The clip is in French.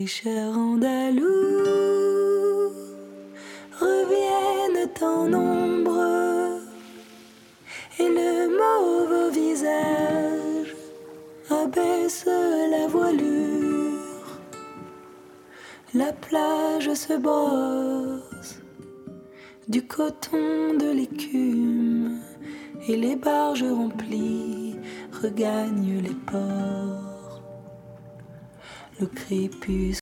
Les chers andalous reviennent en nombre et le mauve au visage abaisse la voilure. La plage se brosse du coton de l'écume et les barges remplies regagnent les ports. Le crépuscule